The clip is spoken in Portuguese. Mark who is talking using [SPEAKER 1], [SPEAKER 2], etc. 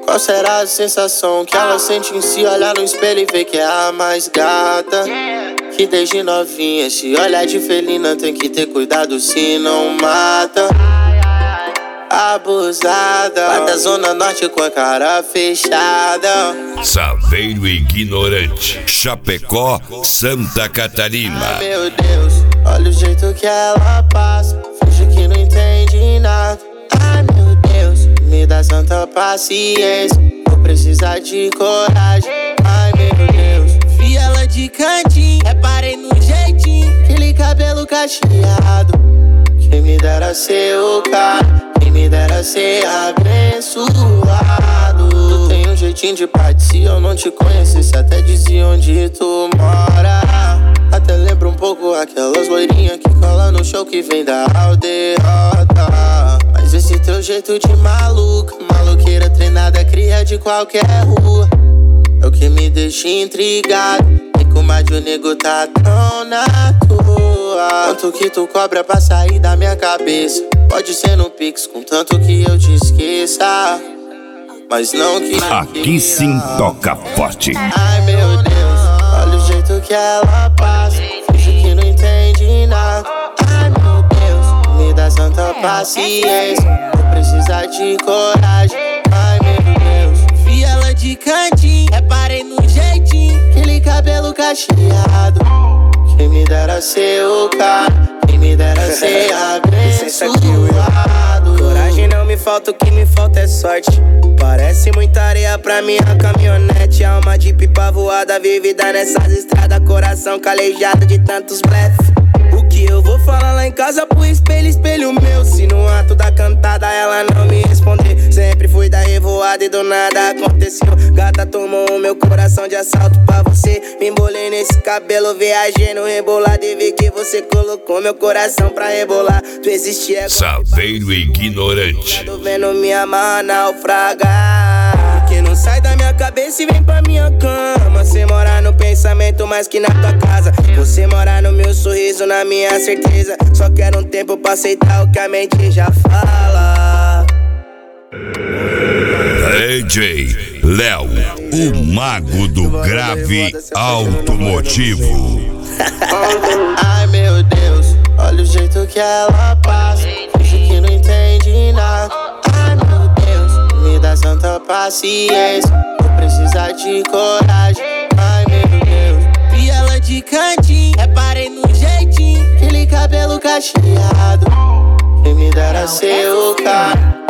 [SPEAKER 1] Qual será a sensação que ela sente em se olhar no espelho e ver que é a mais gata? Que desde novinha se olhar de felina tem que ter cuidado se não mata. Abusada, lá da zona norte com a cara fechada.
[SPEAKER 2] Saveiro Ignorante, Chapecó, Santa Catarina.
[SPEAKER 1] Ai meu Deus, olha o jeito que ela passa, finge que não entende nada. Ai meu Deus, me dá santa paciência, vou precisar de coragem. Ai meu Deus, vi ela de cantinho, reparei no jeitinho, aquele cabelo cacheado. Quem me dera ser o cara, quem me dera ser abençoado. Tu tem um jeitinho de parte, se eu não te conhecesse até dizia onde tu mora. Até lembro um pouco aquelas loirinhas que cola no show que vem da aldeota. Mas esse teu jeito de maluca, maloqueira treinada, cria de qualquer rua, é o que me deixa intrigado. E como a de o nego tá tão na tua. Quanto que tu cobra pra sair da minha cabeça? Pode ser no Pix, contanto que eu te esqueça, mas não que
[SPEAKER 2] aqui sim toca forte.
[SPEAKER 1] Ai meu Deus, olha o jeito que ela passa, finge que não entende nada. Ai meu Deus, me dá santa paciência, vou precisar de coragem. Ai meu Deus, vi ela de cantinho, reparei no jeitinho, aquele cabelo cacheado. Quem me dera ser o cara, quem me dera ser abençoado.
[SPEAKER 3] Coragem não me falta, o que me falta é sorte. Parece muita areia pra minha caminhonete. Alma de pipa voada, vivida nessas estradas. Coração calejado de tantos blefs. O que eu vou falar lá em casa pro espelho, espelho meu? Se no ato da cantada ela não me responder, sempre fui da revoada e do nada aconteceu. Gata tomou o meu coração de assalto pra você. Me embolei nesse cabelo, viajei no rebolado e vi que você colocou meu coração pra rebolar. Tu existia
[SPEAKER 2] Saveiro Ignorante.
[SPEAKER 3] tô vendo minha amarra naufragar, que não sai da minha cabeça e vem pra minha cama. Você mora no pensamento mais que na tua casa. Você mora no meu sorriso, na minha certeza. Só quero um tempo pra aceitar o que a mente já fala.
[SPEAKER 2] DJ Léo, o mago do grave automotivo.
[SPEAKER 1] Ai meu Deus, olha o jeito que ela passa, finge que não entende nada. Ai meu Deus, me dá santa paciência, vou precisar de coragem. Ai meu Deus, vi ela de cantinho, reparei no jeitinho, aquele cabelo cacheado. Quem me dera ser o cara,